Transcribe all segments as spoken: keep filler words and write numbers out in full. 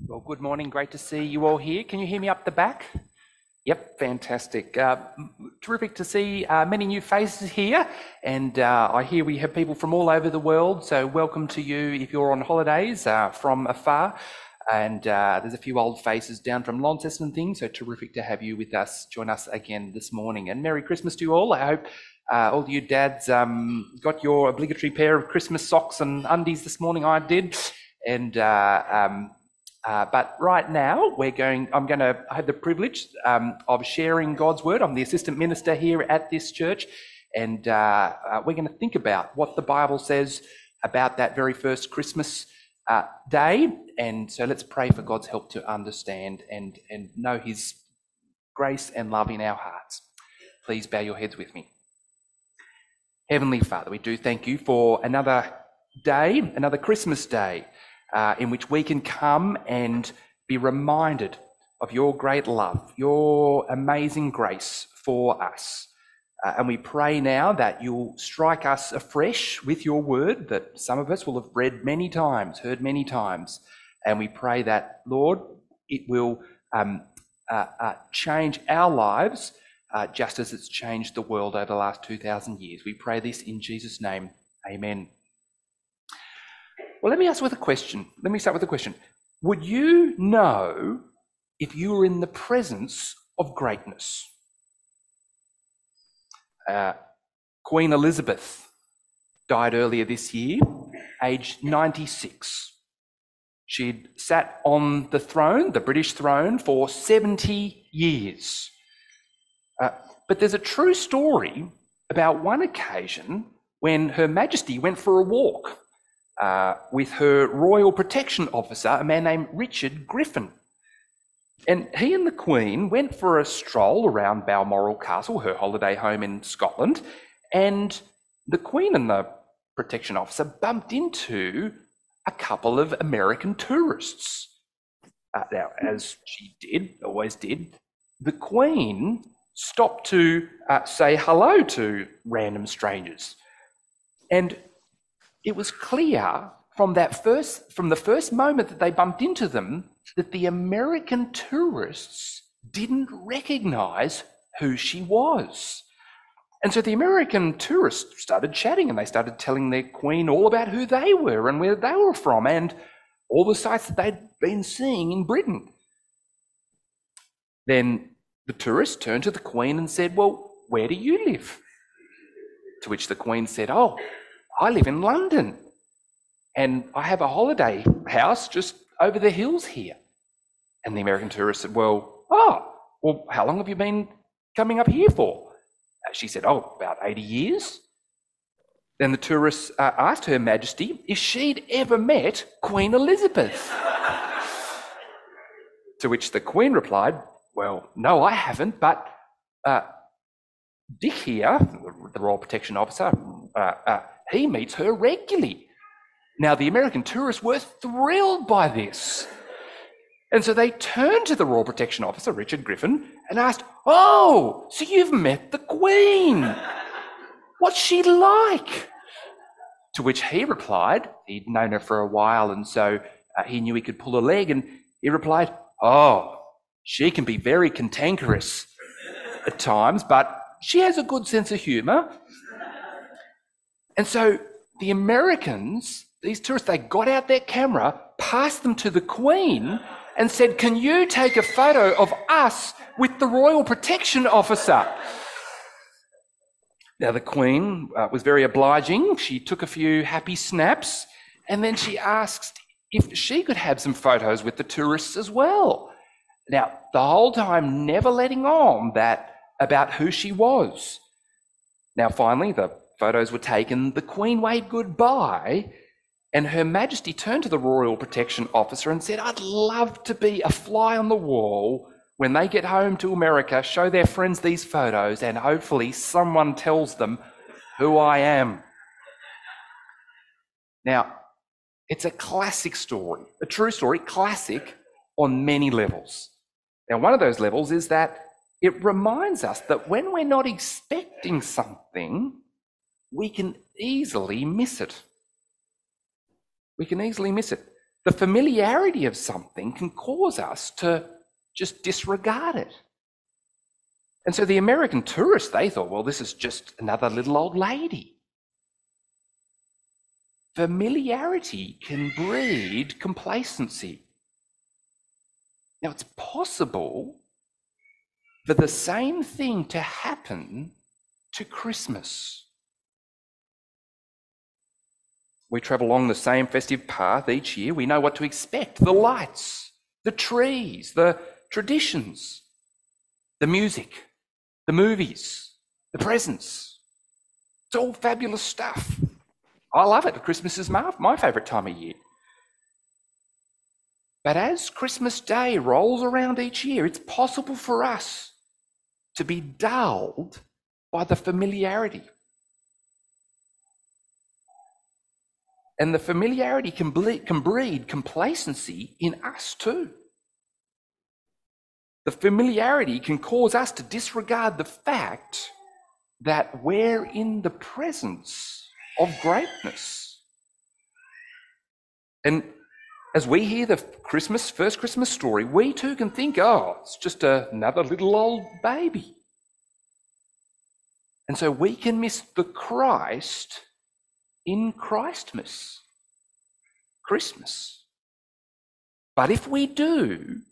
Well, good morning. Great to see you all here. Can you hear me up the back? Yep, fantastic. Uh, terrific to see uh, many new faces here. And uh, I hear we have people from all over the world. So welcome to you if you're on holidays uh, from afar. And uh, there's a few old faces down from Launceston and things. So terrific to have you with us. Join us again this morning. And Merry Christmas to you all. I hope uh, all you dads um, got your obligatory pair of Christmas socks and undies this morning. I did. And uh, um, Uh, but right now, we're going. I'm going to have the privilege um, of sharing God's word. I'm the assistant minister here at this church, and uh, uh, we're going to think about what the Bible says about that very first Christmas uh, day. And so, let's pray for God's help to understand and and know His grace and love in our hearts. Please bow your heads with me. Heavenly Father, we do thank you for another day, another Christmas day. Uh, in which we can come and be reminded of your great love, your amazing grace for us. Uh, and we pray now that you'll strike us afresh with your word that some of us will have read many times, heard many times. And we pray that, Lord, it will um, uh, uh, change our lives uh, just as it's changed the world over the last two thousand years. We pray this in Jesus' name. Amen. Well, let me ask with a question. Let me start with a question. Would you know if you were in the presence of greatness? Uh, Queen Elizabeth died earlier this year, aged ninety-six. She'd sat on the throne, the British throne, for seventy years. Uh, but there's a true story about one occasion when Her Majesty went for a walk Uh, with her royal protection officer, a man named Richard Griffin. And he and the Queen went for a stroll around Balmoral Castle, her holiday home in Scotland, and the Queen and the protection officer bumped into a couple of American tourists. Uh, now, as she did, always did, the Queen stopped to uh, say hello to random strangers. And it was clear from that first, from the first moment that they bumped into them, that the American tourists didn't recognise who she was. And so the American tourists started chatting and they started telling their Queen all about who they were and where they were from and all the sights that they'd been seeing in Britain. Then the tourists turned to the Queen and said, "Well, where do you live?" To which the Queen said, "Oh, I live in London and I have a holiday house just over the hills here." And the American tourist said, well, oh, well, how long have you been coming up here for? She said, oh, about eighty years. Then the tourist uh, asked Her Majesty if she'd ever met Queen Elizabeth. To which the Queen replied, well, no, I haven't, but uh, Dick here, the Royal Protection Officer, uh, uh, he meets her regularly. Now, the American tourists were thrilled by this. And so they turned to the Royal Protection Officer, Richard Griffin, and asked, oh, so you've met the Queen. What's she like? To which he replied, he'd known her for a while, and so uh, he knew he could pull a leg, and he replied, oh, she can be very cantankerous at times, but she has a good sense of humour. And so the Americans, these tourists, they got out their camera, passed them to the Queen and said, can you take a photo of us with the Royal Protection Officer? Now, the Queen uh, was very obliging. She took a few happy snaps and then she asked if she could have some photos with the tourists as well. Now, the whole time never letting on that about who she was. Now, finally, the photos were taken, the Queen waved goodbye, and Her Majesty turned to the Royal Protection Officer and said, I'd love to be a fly on the wall when they get home to America, show their friends these photos, and hopefully someone tells them who I am. Now, it's a classic story, a true story, classic on many levels. Now, one of those levels is that it reminds us that when we're not expecting something, we can easily miss it. We can easily miss it. The familiarity of something can cause us to just disregard it. And so the American tourists, they thought, well, this is just another little old lady. Familiarity can breed complacency. Now, it's possible for the same thing to happen to Christmas. We travel along the same festive path each year. We know what to expect: the lights, the trees, the traditions, the music, the movies, the presents. It's all fabulous stuff. I love it. Christmas is my, my favourite time of year. But as Christmas Day rolls around each year, it's possible for us to be dulled by the familiarity. And the familiarity can, ble- can breed complacency in us too. The familiarity can cause us to disregard the fact that we're in the presence of greatness. And as we hear the Christmas, first Christmas story, we too can think, oh, it's just another little old baby. And so we can miss the Christ in Christmas, Christmas. But if we do,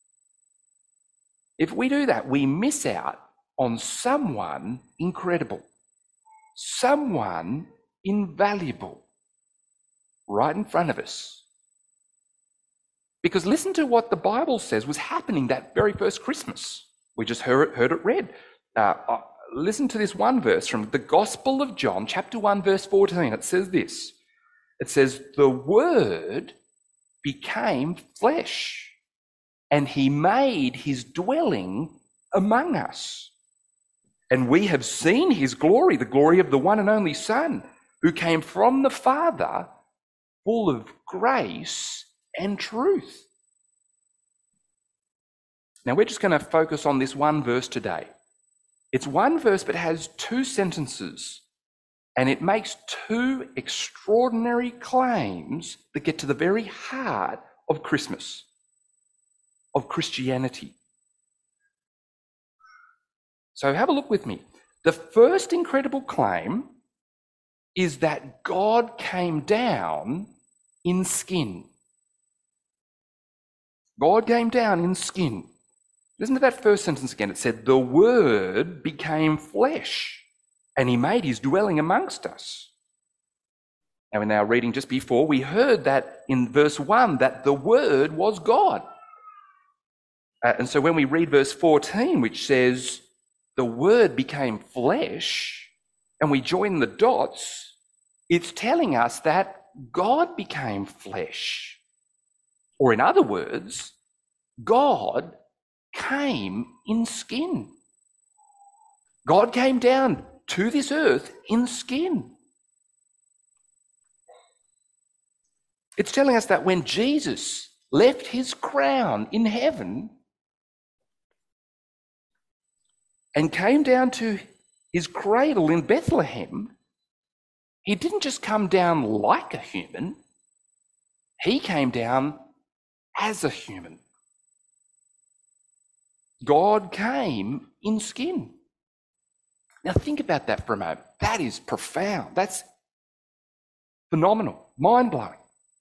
if we do that, we miss out on someone incredible, someone invaluable right in front of us. Because listen to what the Bible says was happening that very first Christmas. We just heard it, heard it read. Uh, uh, listen to this one verse from the Gospel of John, chapter one, verse fourteen. It says this. It says, "The Word became flesh, and he made his dwelling among us. And we have seen his glory, the glory of the one and only Son, who came from the Father, full of grace and truth." Now, we're just going to focus on this one verse today. It's one verse, but it has two sentences, and it makes two extraordinary claims that get to the very heart of Christmas, of Christianity. So have a look with me. The first incredible claim is that God came down in skin. God came down in skin. Listen to that first sentence again. It said, "The Word became flesh, and he made his dwelling amongst us." Now, in our reading just before, we heard that in verse one that the Word was God. Uh, and so when we read verse fourteen, which says, "The Word became flesh," and we join the dots, it's telling us that God became flesh. Or in other words, God came in skin. God came down to this earth in skin. It's telling us that when Jesus left his crown in heaven and came down to his cradle in Bethlehem, he didn't just come down like a human, he came down as a human. God came in skin. Now think about that for a moment. That is profound. That's phenomenal, mind-blowing.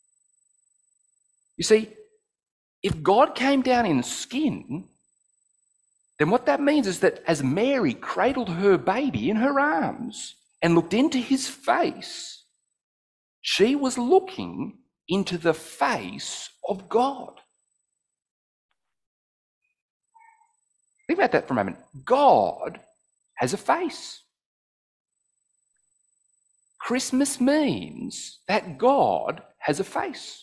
You see, if God came down in skin, then what that means is that as Mary cradled her baby in her arms and looked into his face, she was looking into the face of God. Think about that for a moment. God has a face. Christmas means that God has a face.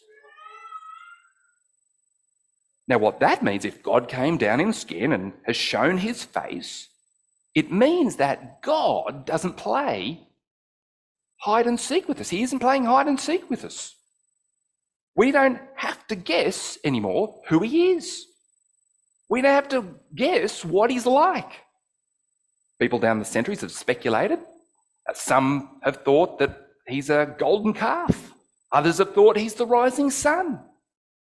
Now, what that means, if God came down in skin and has shown his face, it means that God doesn't play hide and seek with us. He isn't playing hide and seek with us. We don't have to guess anymore who he is. We don't have to guess what he's like. People down the centuries have speculated. Some have thought that he's a golden calf. Others have thought he's the rising sun.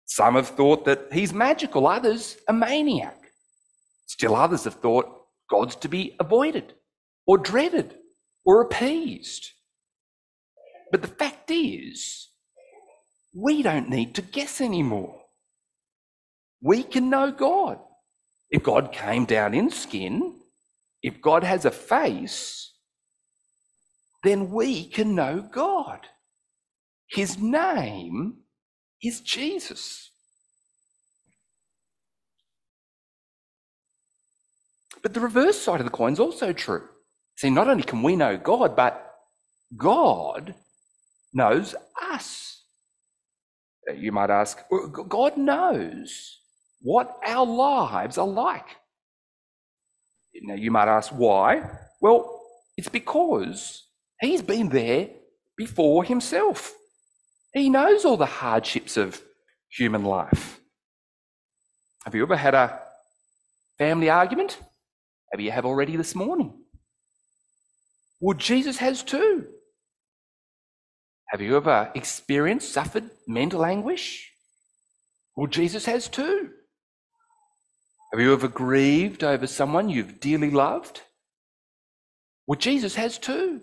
Some have thought that he's magical, others a maniac. Still others have thought God's to be avoided or dreaded or appeased. But the fact is, we don't need to guess anymore. We can know God. If God came down in skin, if God has a face, then we can know God. His name is Jesus. But the reverse side of the coin is also true. See, not only can we know God, but God knows us. You might ask, God knows what our lives are like. Now, you might ask why. Well, it's because he's been there before himself. He knows all the hardships of human life. Have you ever had a family argument? Maybe you have already this morning. Well, Jesus has too. Have you ever experienced, suffered mental anguish? Well, Jesus has too. Have you ever grieved over someone you've dearly loved? Well, Jesus has too.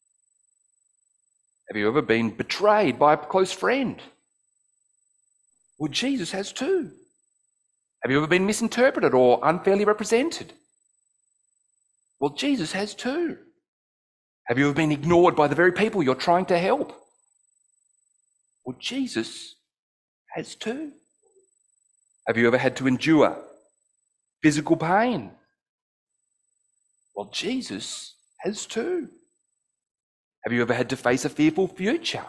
Have you ever been betrayed by a close friend? Well, Jesus has too. Have you ever been misinterpreted or unfairly represented? Well, Jesus has too. Have you ever been ignored by the very people you're trying to help? Well, Jesus has too. Have you ever had to endure physical pain? Well, Jesus has too. Have you ever had to face a fearful future?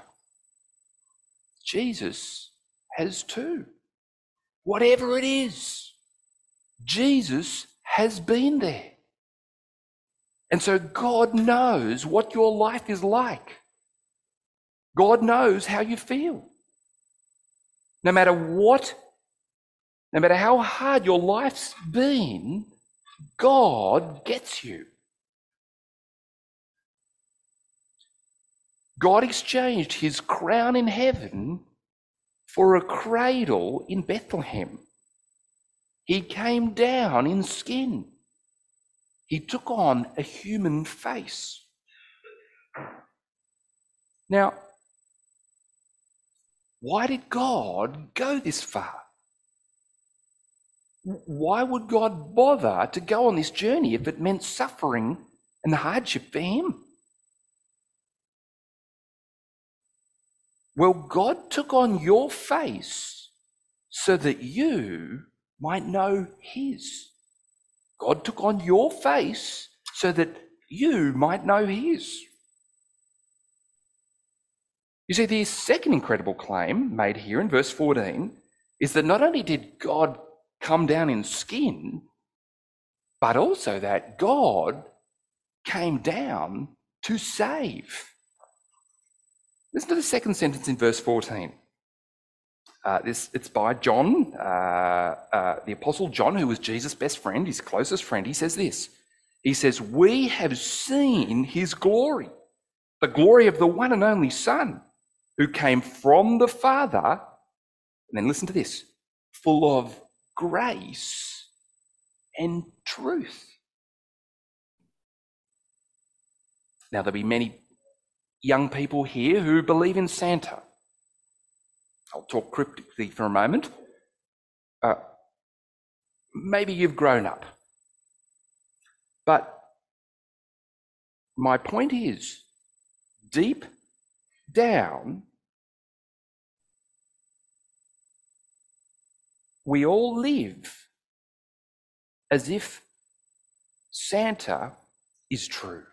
Jesus has too. Whatever it is, Jesus has been there. And so God knows what your life is like. God knows how you feel. No matter what, no matter how hard your life's been, God gets you. God exchanged his crown in heaven for a cradle in Bethlehem. He came down in skin. He took on a human face. Now, why did God go this far? Why would God bother to go on this journey if it meant suffering and hardship for him? Well, God took on your face so that you might know his. God took on your face so that you might know his. You see, the second incredible claim made here in verse fourteen is that not only did God come down in skin, but also that God came down to save. Listen to the second sentence in verse fourteen. Uh, this it's by John, uh, uh, the Apostle John, who was Jesus' best friend, his closest friend. He says this. He says, "We have seen his glory, the glory of the one and only Son, who came from the Father." And then listen to this, "full of grace and truth." Now, there'll be many young people here who believe in Santa. I'll talk cryptically for a moment. Uh, maybe you've grown up. But my point is, deep down, we all live as if Santa is true.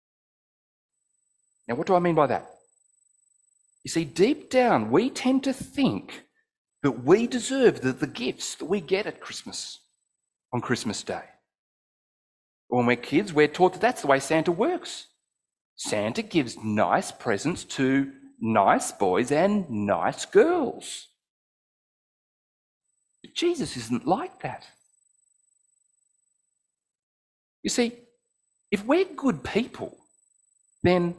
Now, what do I mean by that? You see, deep down, we tend to think that we deserve the, the gifts that we get at Christmas, on Christmas Day. When we're kids, we're taught that that's the way Santa works. Santa gives nice presents to nice boys and nice girls. But Jesus isn't like that. You see, if we're good people, then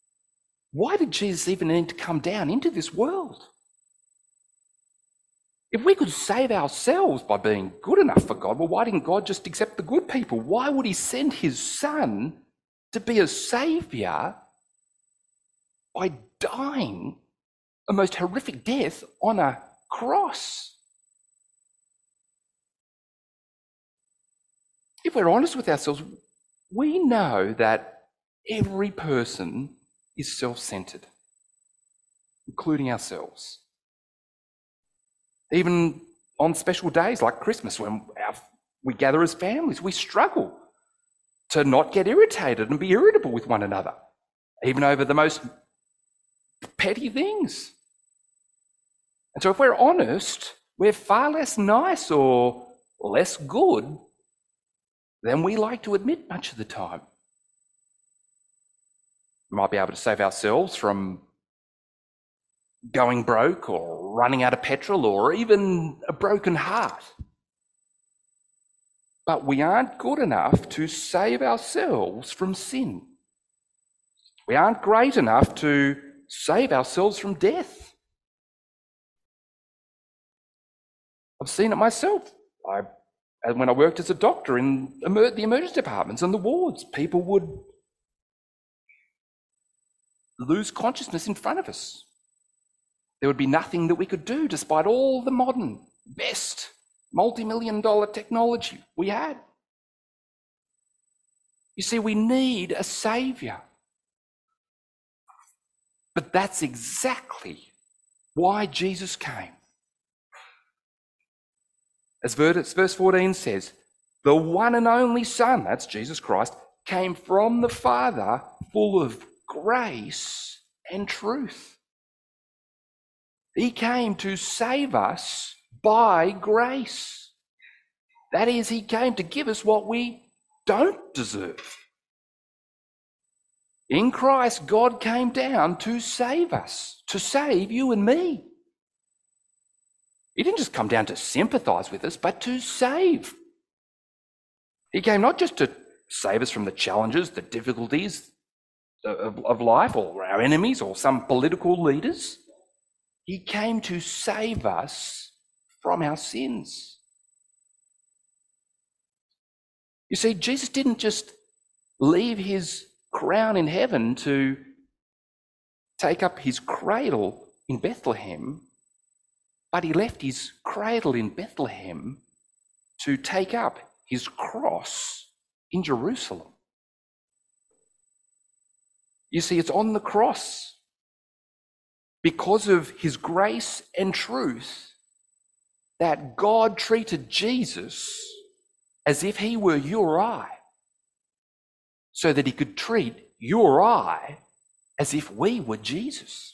why did Jesus even need to come down into this world? If we could save ourselves by being good enough for God, well, why didn't God just accept the good people? Why would he send his son to be a saviour by dying a most horrific death on a cross? If we're honest with ourselves, we know that every person is self-centred, including ourselves. Even on special days like Christmas, when our, we gather as families, we struggle to not get irritated and be irritable with one another, even over the most petty things. And so if we're honest, we're far less nice or less good than we like to admit much of the time. We might be able to save ourselves from going broke or running out of petrol or even a broken heart. But we aren't good enough to save ourselves from sin. We aren't great enough to save ourselves from death. I've seen it myself. I, when I worked as a doctor in the emergency departments and the wards, people would lose consciousness in front of us. There would be nothing that we could do despite all the modern, best, multi-million dollar technology we had. You see, we need a saviour. But that's exactly why Jesus came. As verse fourteen says, the one and only Son, that's Jesus Christ, came from the Father full of grace and truth. He came to save us by grace. That is, he came to give us what we don't deserve. In Christ, God came down to save us, to save you and me. He didn't just come down to sympathise with us, but to save. He came not just to save us from the challenges, the difficulties of, of life, or our enemies, or some political leaders. He came to save us from our sins. You see, Jesus didn't just leave his crown in heaven to take up his cradle in Bethlehem, but he left his cradle in Bethlehem to take up his cross in Jerusalem. You see, it's on the cross, because of his grace and truth, that God treated Jesus as if he were you or I, so that he could treat you or I as if we were Jesus.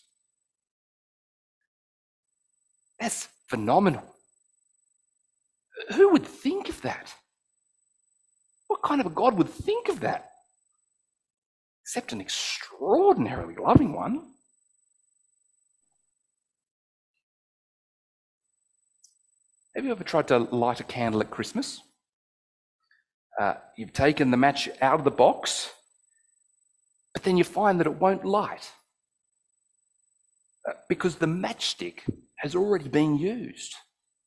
That's phenomenal. Who would think of that? What kind of a God would think of that? Except an extraordinarily loving one. Have you ever tried to light a candle at Christmas? Uh, you've taken the match out of the box, but then you find that it won't light uh, because the matchstick has already been used.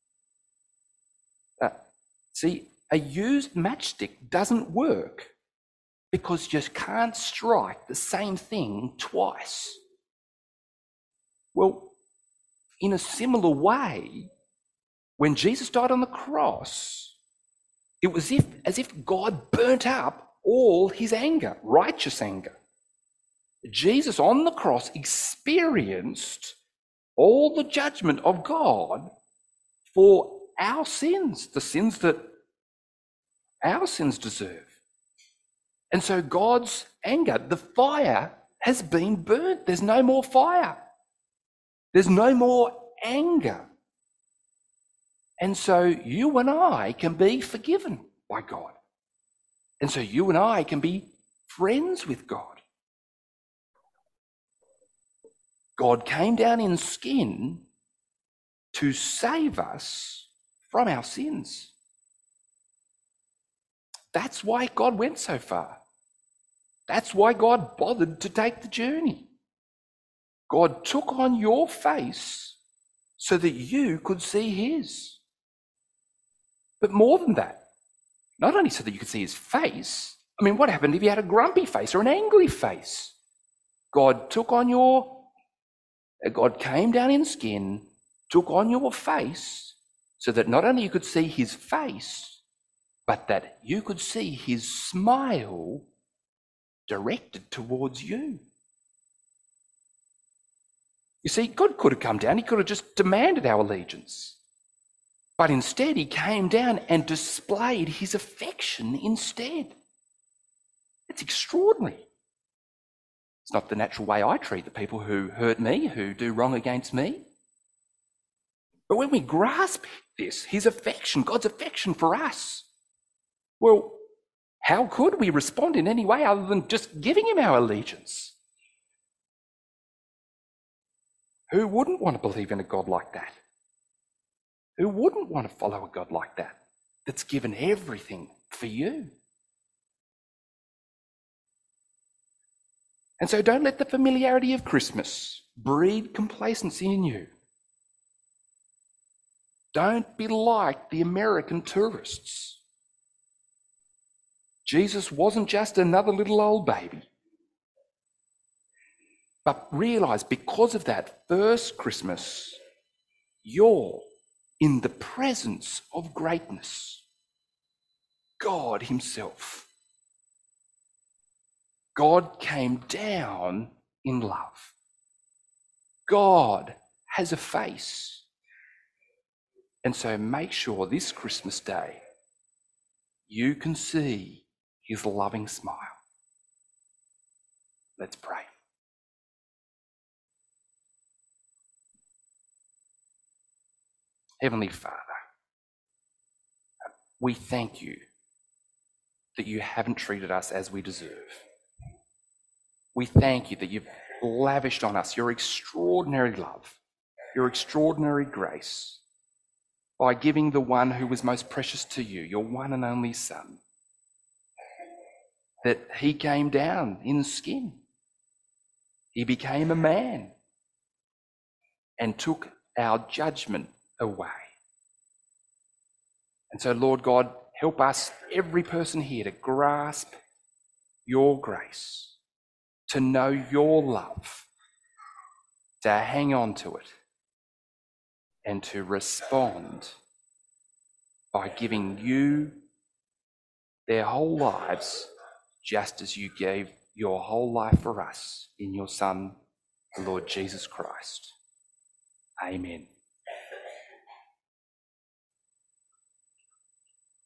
Uh, see, a used matchstick doesn't work because you just can't strike the same thing twice. Well, in a similar way, when Jesus died on the cross, it was if, as if God burnt up all his anger, righteous anger. Jesus on the cross experienced all the judgment of God for our sins, the sins that our sins deserve. And so God's anger, the fire, has been burnt. There's no more fire. There's no more anger. And so you and I can be forgiven by God. And so you and I can be friends with God. God came down in skin to save us from our sins. That's why God went so far. That's why God bothered to take the journey. God took on your face so that you could see his. But more than that, not only so that you could see his face, I mean, what happened if you had a grumpy face or an angry face? God took on your, God came down in skin, took on your face, so that not only you could see his face, but that you could see his smile directed towards you. You see, God could have come down, he could have just demanded our allegiance. But instead, he came down and displayed his affection instead. It's extraordinary. It's not the natural way I treat the people who hurt me, who do wrong against me. But when we grasp this, his affection, God's affection for us, well, how could we respond in any way other than just giving him our allegiance? Who wouldn't want to believe in a God like that? Who wouldn't want to follow a God like that, that's given everything for you? And so don't let the familiarity of Christmas breed complacency in you. Don't be like the American tourists. Jesus wasn't just another little old baby. But realise, because of that first Christmas, you're in the presence of greatness. God himself. God came down in love. God has a face. And so make sure this Christmas day you can see his loving smile. Let's pray. Heavenly Father, we thank you that you haven't treated us as we deserve. We thank you that you've lavished on us your extraordinary love, your extraordinary grace, by giving the one who was most precious to you, your one and only Son, that he came down in skin. He became a man and took our judgment away. And so, Lord God, help us, every person here, to grasp your grace, to know your love, to hang on to it, and to respond by giving you their whole lives, just as you gave your whole life for us in your Son, the Lord Jesus Christ. Amen.